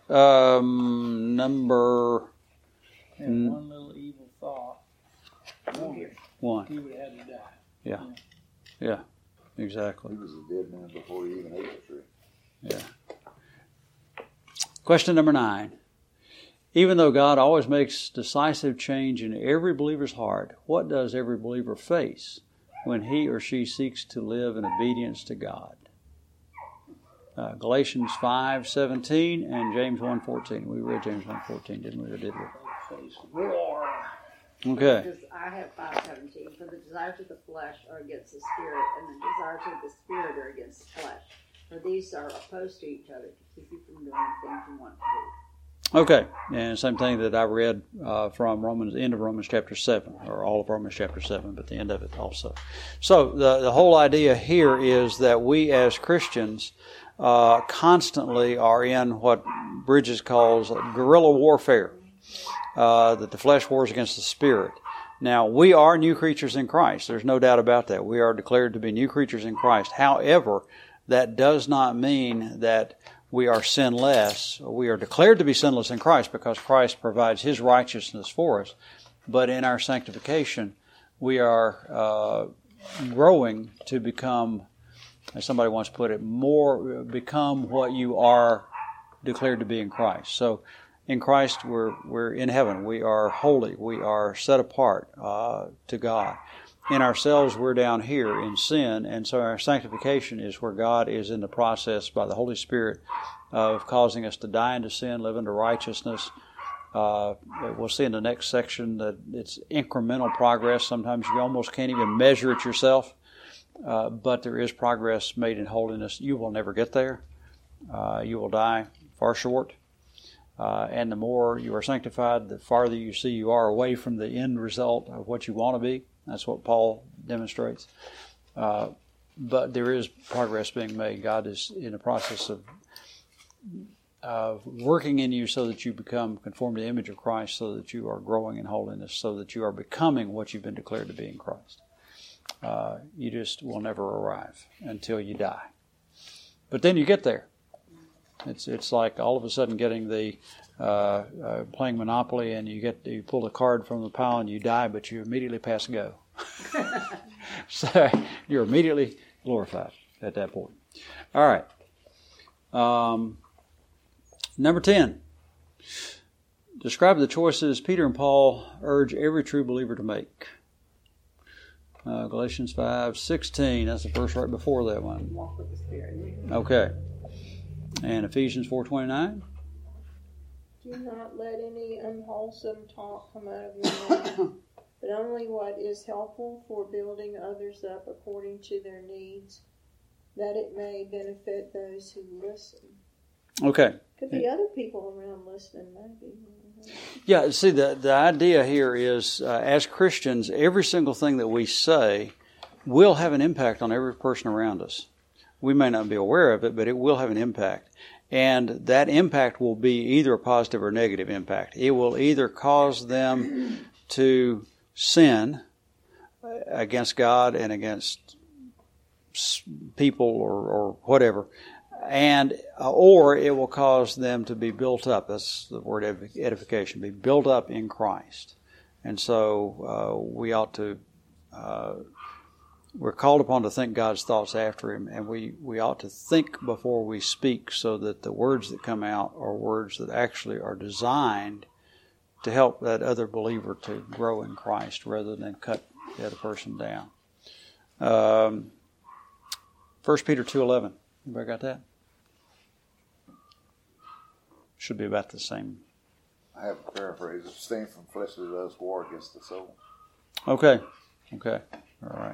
Number And one little evil thought. one. He would have had to die. Yeah. Exactly. He was a dead man before he even ate the tree. Yeah. Question number 9. Even though God always makes decisive change in every believer's heart, what does every believer face when he or she seeks to live in obedience to God? Galatians 5:17 and James 1:14. We read James 1:14, didn't we? Or did we? Okay. Because I have 5:17. For the desires of the flesh are against the spirit, and the desires of the spirit are against the flesh. For these are opposed to each other to keep you from doing the things you want to do. Okay, and same thing that I read from Romans, end of Romans chapter 7, or all of Romans chapter 7, but the end of it also. So the whole idea here is that we as Christians constantly are in what Bridges calls guerrilla warfare, that the flesh wars against the spirit. Now, we are new creatures in Christ. There's no doubt about that. We are declared to be new creatures in Christ. However, that does not mean that we are sinless. We are declared to be sinless in Christ because Christ provides His righteousness for us. But in our sanctification, we are growing to become, as somebody once put it, become what you are declared to be in Christ. So in Christ, we're in heaven. We are holy. We are set apart to God. In ourselves, we're down here in sin, and so our sanctification is where God is in the process by the Holy Spirit of causing us to die into sin, live into righteousness. We'll see in the next section that it's incremental progress. Sometimes you almost can't even measure it yourself, but there is progress made in holiness. You will never get there. You will die far short. And the more you are sanctified, the farther you see you are away from the end result of what you want to be. That's what Paul demonstrates. But there is progress being made. God is in the process of working in you so that you become conformed to the image of Christ, so that you are growing in holiness, so that you are becoming what you've been declared to be in Christ. You just will never arrive until you die. But then you get there. It's like all of a sudden getting the playing Monopoly, and you pull the card from the pile and you die, but you immediately pass go. So you're immediately glorified at that point. All right. Number 10. Describe the choices Peter and Paul urge every true believer to make. Galatians 5:16. That's the verse right before that one. Walk with the Spirit. Okay. And Ephesians 4:29. Do not let any unwholesome talk come out of your mouth, but only what is helpful for building others up according to their needs, that it may benefit those who listen. Okay. Could be other people around listening, maybe. Yeah, see, the idea here is, as Christians, every single thing that we say will have an impact on every person around us. We may not be aware of it, but it will have an impact. And that impact will be either a positive or negative impact. It will either cause them to sin against God and against people or whatever, or it will cause them to be built up. That's the word edification, be built up in Christ. And so we ought to... we're called upon to think God's thoughts after Him, and we ought to think before we speak so that the words that come out are words that actually are designed to help that other believer to grow in Christ rather than cut the other person down. 1 Peter 2:11. Anybody got that? Should be about the same. I have a paraphrase. Abstain from flesh that does war against the soul. Okay. All right.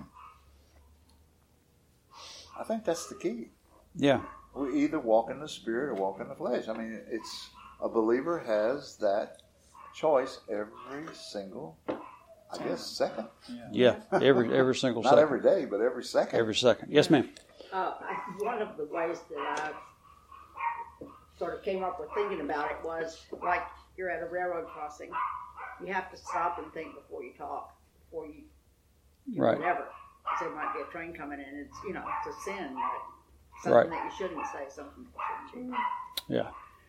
I think that's the key. Yeah. We either walk in the Spirit or walk in the flesh. I mean, it's a believer has that choice every single, I guess, second. Yeah, every single Not second. every day, but every second. Every second. Yes, ma'am. One of the ways that I sort of came up with thinking about it was like you're at a railroad crossing. You have to stop and think before you talk, before you do Right. whatever. Because there might be a train coming in. It's, it's a sin. Something Right. that you shouldn't say, something that you shouldn't do. Yeah.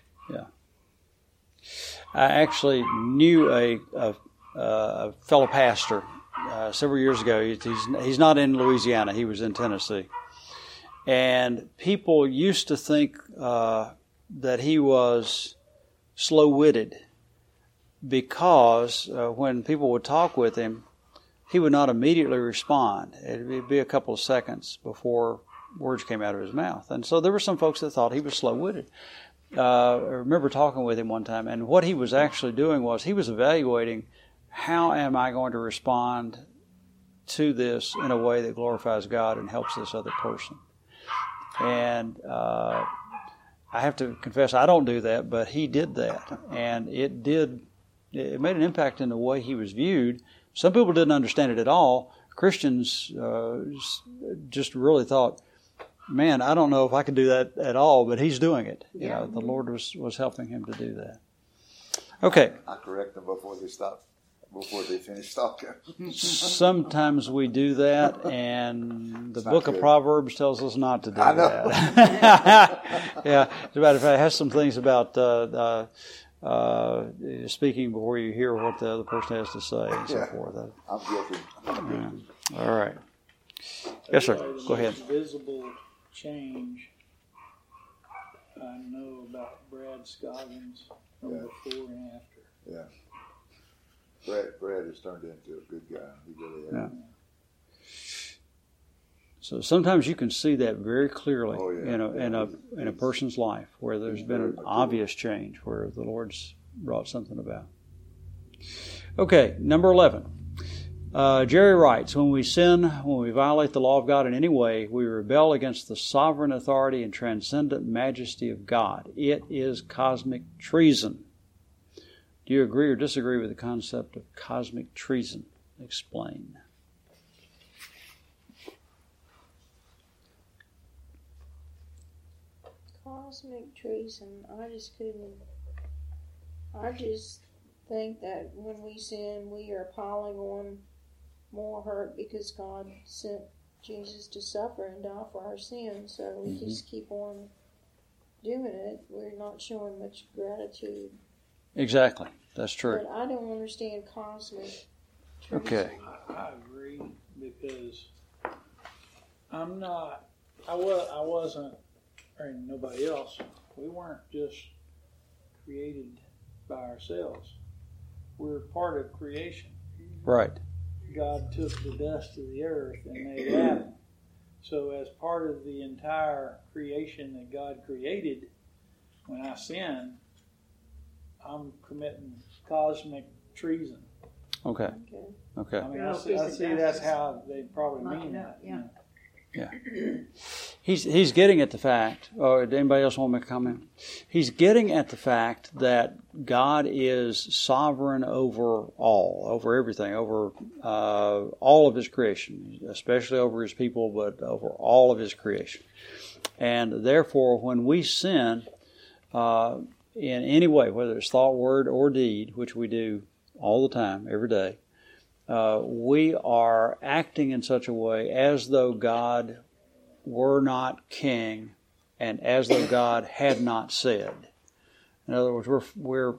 I actually knew a fellow pastor several years ago. He's not in Louisiana. He was in Tennessee. And people used to think that he was slow-witted because when people would talk with him, he would not immediately respond. It would be a couple of seconds before words came out of his mouth. And so there were some folks that thought he was slow-witted. I remember talking with him one time, and what he was actually doing was he was evaluating, how am I going to respond to this in a way that glorifies God and helps this other person? And I have to confess, I don't do that, but he did that. And it made an impact in the way he was viewed. Some people didn't understand it at all. Christians just really thought, man, I don't know if I can do that at all, but he's doing it. You know, the Lord was helping him to do that. Okay. I correct them before they finish talking. Sometimes we do that, and the book of Proverbs tells us not to do that. Yeah, as a matter of fact, it has some things about speaking before you hear what the other person has to say and so forth. I'm guilty. Yeah. All right. Yes, sir. Go ahead. Visible change I know about Brad Scoggins from before and after. Yeah. Brad has turned into a good guy. He really has. Yeah. So sometimes you can see that very clearly in a person's life where there's been an obvious change, where the Lord's brought something about. Okay, number 11. Jerry writes, when we sin, when we violate the law of God in any way, we rebel against the sovereign authority and transcendent majesty of God. It is cosmic treason. Do you agree or disagree with the concept of cosmic treason? Explain. Cosmic treason, I just couldn't. I just think that when we sin, we are piling on more hurt because God sent Jesus to suffer and die for our sins. So we just keep on doing it. We're not showing much gratitude. Exactly. That's true. But I don't understand cosmic treason. Okay. I agree, because I wasn't, or nobody else, we weren't just created by ourselves. We're part of creation. Right. God took the dust of the earth and made Adam. So as part of the entire creation that God created, when I sin, I'm committing cosmic treason. Okay. Okay. I mean, I see that's how they probably mean that. Yeah. He's getting at the fact, or anybody else want to make a comment? He's getting at the fact that God is sovereign over all, over everything, over all of His creation, especially over His people, but over all of His creation. And therefore, when we sin in any way, whether it's thought, word, or deed, which we do all the time, every day, we are acting in such a way as though God were not king and as though God had not said. In other words, we're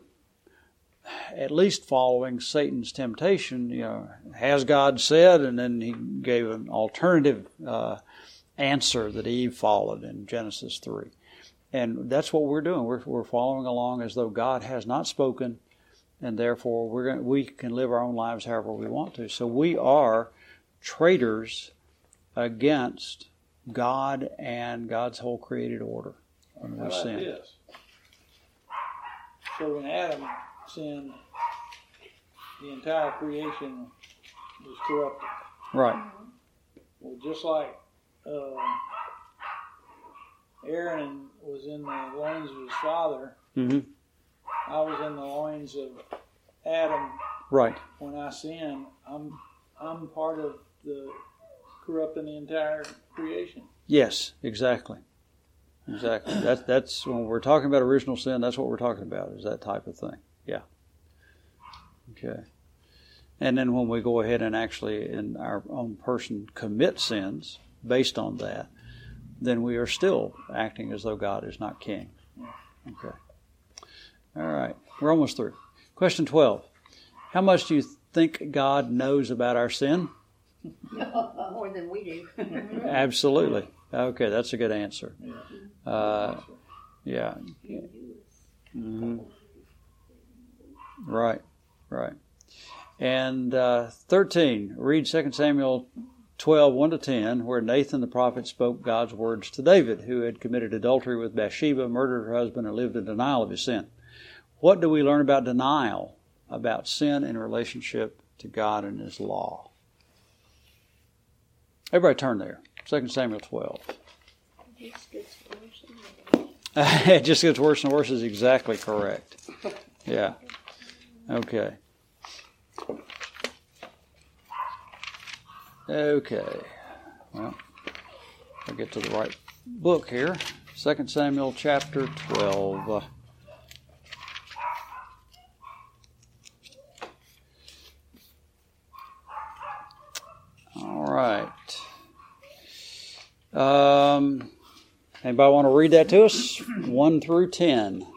at least following Satan's temptation. You know, has God said? And then he gave an alternative answer that Eve followed in Genesis 3. And that's what we're doing. We're following along as though God has not spoken, and therefore we can live our own lives however we want to. So we are traitors against God and God's whole created order when we sin. This. So when Adam sinned, the entire creation was corrupted. Right. Well, just like Aaron was in the loins of his father, I was in the loins of Adam. Right. When I sin, I'm part of the corrupting the entire creation. Yes, exactly. Exactly. That's when we're talking about original sin, that's what we're talking about, is that type of thing. Yeah. Okay. And then when we go ahead and actually in our own person commit sins based on that, then we are still acting as though God is not king. Okay. All right. We're almost through. Question 12. How much do you think God knows about our sin? More than we do. Absolutely. Okay, that's a good answer. Yeah. Mm-hmm. Right. And 13, read 2 Samuel 12, 1-10, where Nathan the prophet spoke God's words to David, who had committed adultery with Bathsheba, murdered her husband, and lived in denial of his sin. What do we learn about denial, about sin in relationship to God and His law? Everybody turn there. 2 Samuel 12. It just gets worse and worse. It just gets worse and worse is exactly correct. Yeah. Okay. Well, I'll get to the right book here. 2 Samuel chapter 12. All right. Anybody want to read that to us? 1 through 10.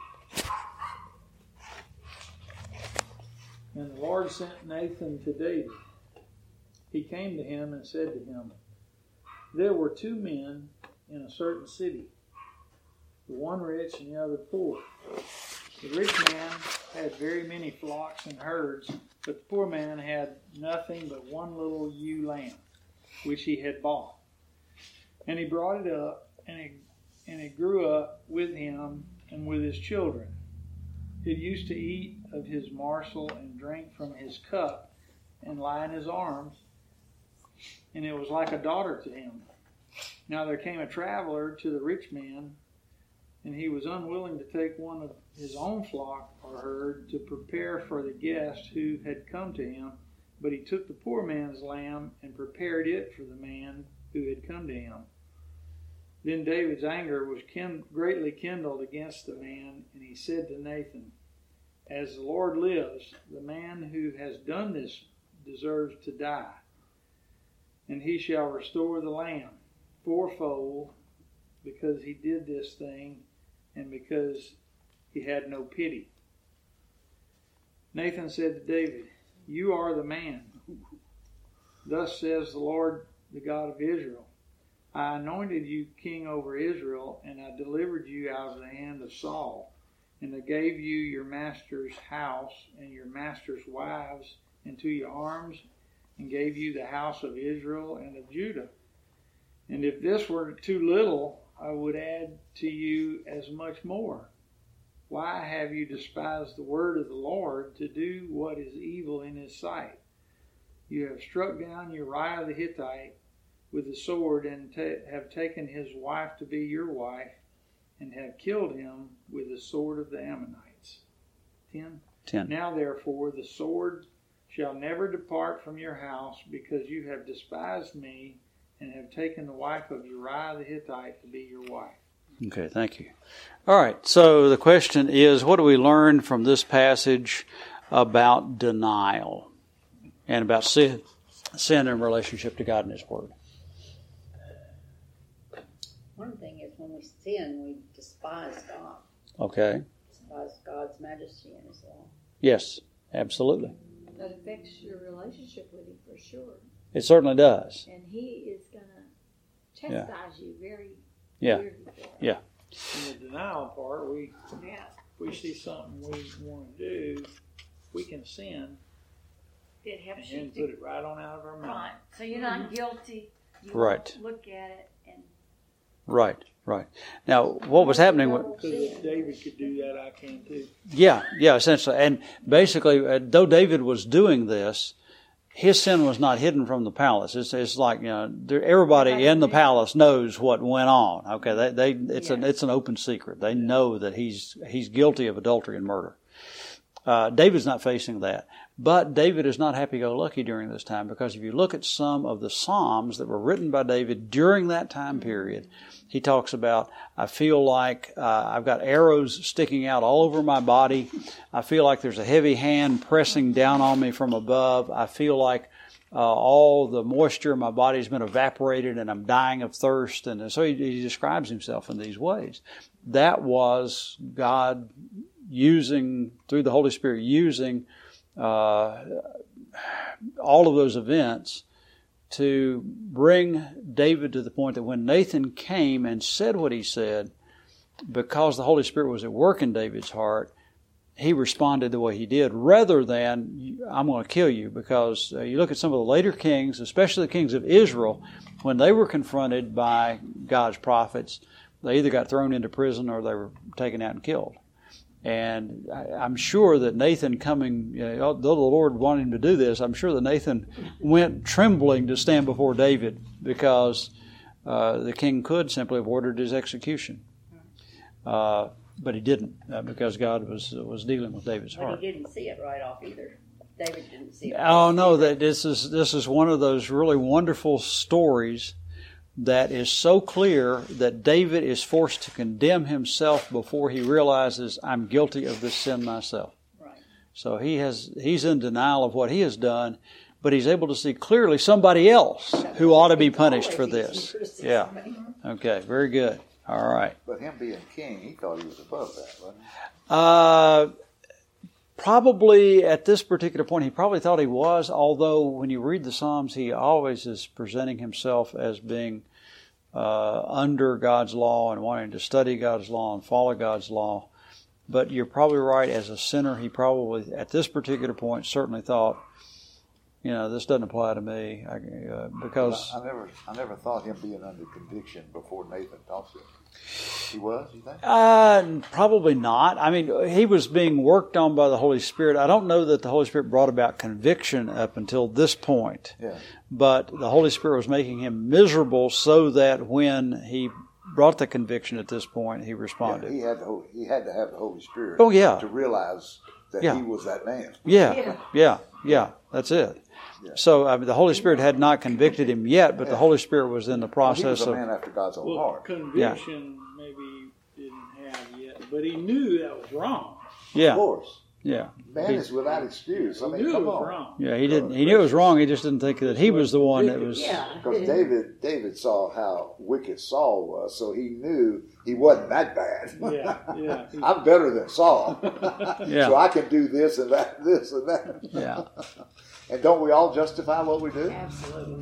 And the Lord sent Nathan to David. He came to him and said to him, there were 2 men in a certain city, the one rich and the other poor. The rich man had very many flocks and herds, but the poor man had nothing but one little ewe lamb, which he had bought. And he brought it up, and it grew up with him and with his children. It used to eat of his morsel and drink from his cup and lie in his arms, and it was like a daughter to him. Now there came a traveler to the rich man, and he was unwilling to take one of his own flock or herd to prepare for the guest who had come to him, but he took the poor man's lamb and prepared it for the man who had come to him. Then David's anger was greatly kindled against the man, and he said to Nathan, as the Lord lives, the man who has done this deserves to die, and he shall restore the lamb fourfold, because he did this thing and because he had no pity. Nathan said to David, you are the man. Thus says the Lord, the God of Israel, I anointed you king over Israel, and I delivered you out of the hand of Saul, and I gave you your master's house and your master's wives into your arms, and gave you the house of Israel and of Judah. And if this were too little, I would add to you as much more. Why have you despised the word of the Lord to do what is evil in His sight? You have struck down Uriah the Hittite with the sword, and have taken his wife to be your wife, and have killed him with the sword of the Ammonites. 10. Now therefore the sword shall never depart from your house, because you have despised me, and have taken the wife of Uriah the Hittite to be your wife. Okay, thank you. All right, so the question is, what do we learn from this passage about denial and about sin in relationship to God and His Word? One thing is when we sin, we despise God. Okay. Despise God's majesty and His law. Yes, absolutely. That affects your relationship with Him for sure. It certainly does. And He is going to chastise you very severely. Yeah. In the denial part, we see something we want to do, we can sin it helps and you put it right on out of our mouth. Right. So you're not guilty. You right. Look at it and. Right. Now, what was happening? Because if David could do that, I can too. Yeah, essentially. And basically, though David was doing this, his sin was not hidden from the palace. It's like, everybody in the palace knows what went on. Okay, it's an open secret. They know that he's guilty of adultery and murder. David's not facing that. But David is not happy-go-lucky during this time, because if you look at some of the Psalms that were written by David during that time period, he talks about, I feel like I've got arrows sticking out all over my body. I feel like there's a heavy hand pressing down on me from above. I feel like all the moisture in my body has been evaporated and I'm dying of thirst. And so he describes himself in these ways. That was God using, through the Holy Spirit, using all of those events to bring David to the point that when Nathan came and said what he said, because the Holy Spirit was at work in David's heart, he responded the way he did, rather than, I'm going to kill you. Because you look at some of the later kings, especially the kings of Israel, when they were confronted by God's prophets, they either got thrown into prison or they were taken out and killed. And I'm sure that Nathan coming, though the Lord wanted him to do this, I'm sure that Nathan went trembling to stand before David, because the king could simply have ordered his execution. But he didn't, because God was dealing with David's heart. But he didn't see it right off either. David didn't see it. Oh no, that this is one of those really wonderful stories that is so clear that David is forced to condemn himself before he realizes, I'm guilty of this sin myself. Right. So he's in denial of what he has done, but he's able to see clearly somebody else who ought to be punished for this. Yeah. Okay, very good. All right. But him being king, he thought he was above that, wasn't he? Probably at this particular point, he probably thought he was, although when you read the Psalms, he always is presenting himself as being under God's law and wanting to study God's law and follow God's law. But you're probably right, as a sinner, he probably, at this particular point, certainly thought, this doesn't apply to me, because... I never thought him being under conviction before Nathan talked to him. He was, you think? Probably not. I mean, he was being worked on by the Holy Spirit. I don't know that the Holy Spirit brought about conviction up until this point. Yeah. But the Holy Spirit was making him miserable so that when he brought the conviction at this point, he responded. Yeah, he had to have the Holy Spirit to realize that he was that man. Yeah, that's it. Yeah. So the Holy Spirit had not convicted him yet, but the Holy Spirit was in the process he was a man after God's own heart. Conviction maybe didn't have yet, but he knew that was wrong. Yeah. Of course. Yeah. Man is without excuse. He knew it was wrong. Yeah, he didn't. He knew it was wrong. He just didn't think that he was the one that was. Yeah. Because David saw how wicked Saul was, so he knew he wasn't that bad. Yeah. I'm better than Saul. Yeah. So I can do this and that, this and that. Yeah. And don't we all justify what we do? Absolutely.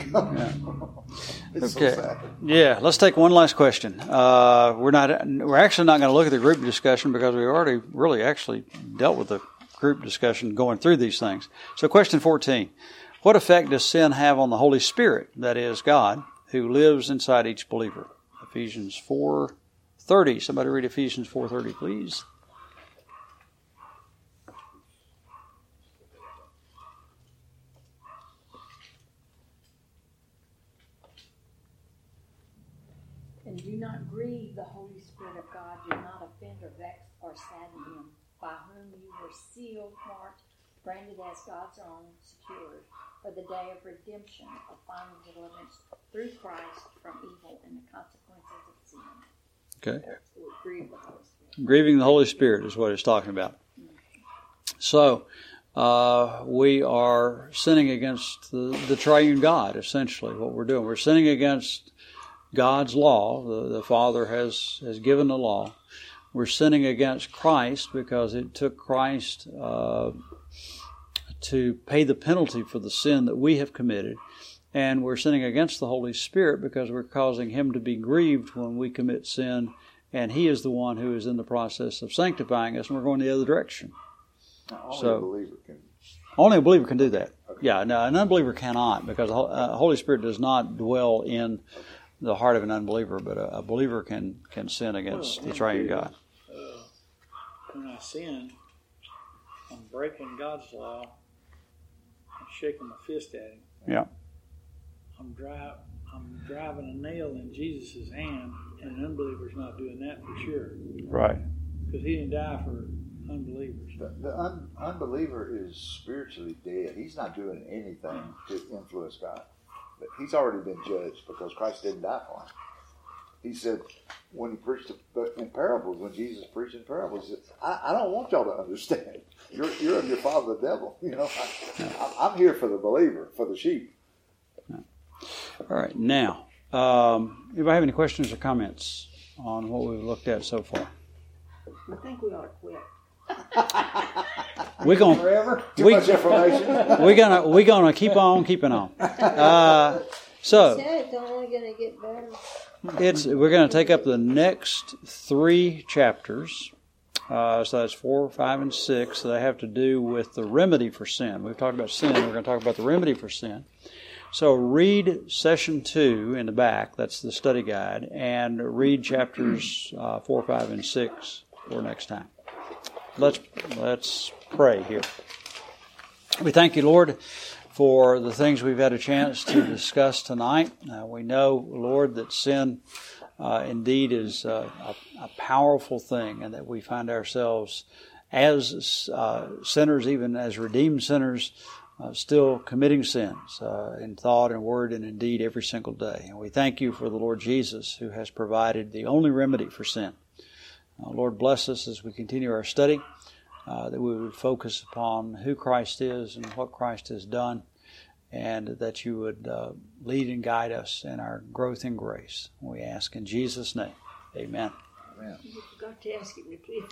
It's Okay. so sad. Yeah. Let's take one last question. We're actually not going to look at the group discussion because we already really actually dealt with the group discussion going through these things. So, question 14: what effect does sin have on the Holy Spirit, that is, God, who lives inside each believer? Ephesians 4:30. Somebody read Ephesians 4:30, please. And do not grieve the Holy Spirit of God. Do not offend or vex or sadden him, by whom you were sealed, marked, branded as God's own, secured, for the day of redemption, of final deliverance through Christ from evil and the consequences of sin. Okay. So we grieve the Holy Spirit. Grieving the Holy Spirit is what it's talking about. So, we are sinning against the triune God, essentially, what we're doing. We're sinning against God's law. The Father has given the law. We're sinning against Christ because it took Christ to pay the penalty for the sin that we have committed. And we're sinning against the Holy Spirit because we're causing Him to be grieved when we commit sin, and He is the one who is in the process of sanctifying us, and we're going the other direction. Now, Only a believer can do that. Okay. Yeah, no, an unbeliever cannot, because the Holy Spirit does not dwell in the heart of an unbeliever, but a believer can sin against the triune God. When I sin, I'm breaking God's law. I'm shaking my fist at Him. Yeah. I'm driving a nail in Jesus' hand, and an unbeliever's not doing that for sure. Right. Because He didn't die for unbelievers. The unbeliever is spiritually dead. He's not doing anything to influence God. But he's already been judged because Christ didn't die for him. He said, when he preached in parables, when Jesus preached in parables, he said, I don't want y'all to understand. You're of your father, the devil. I'm here for the believer, for the sheep. All right. Now, anybody have any questions or comments on what we've looked at so far? I think we ought to quit. We're going forever. Too much information. We're gonna keep on keeping on. So it's only going to get better. We're going to take up the next 3 chapters. So that's 4, 5, and 6. So they have to do with the remedy for sin. We've talked about sin. We're going to talk about the remedy for sin. So read session 2 in the back. That's the study guide. And read chapters 4, 5, and 6 for next time. Let's pray here. We thank you, Lord, for the things we've had a chance to discuss tonight. We know, Lord, that sin indeed is a powerful thing, and that we find ourselves as sinners, even as redeemed sinners, still committing sins in thought and word and in deed every single day. And we thank you for the Lord Jesus, who has provided the only remedy for sin. Lord, bless us as we continue our study, that we would focus upon who Christ is and what Christ has done, and that you would lead and guide us in our growth in grace. We ask in Jesus' name. Amen. Amen. You forgot to ask him to please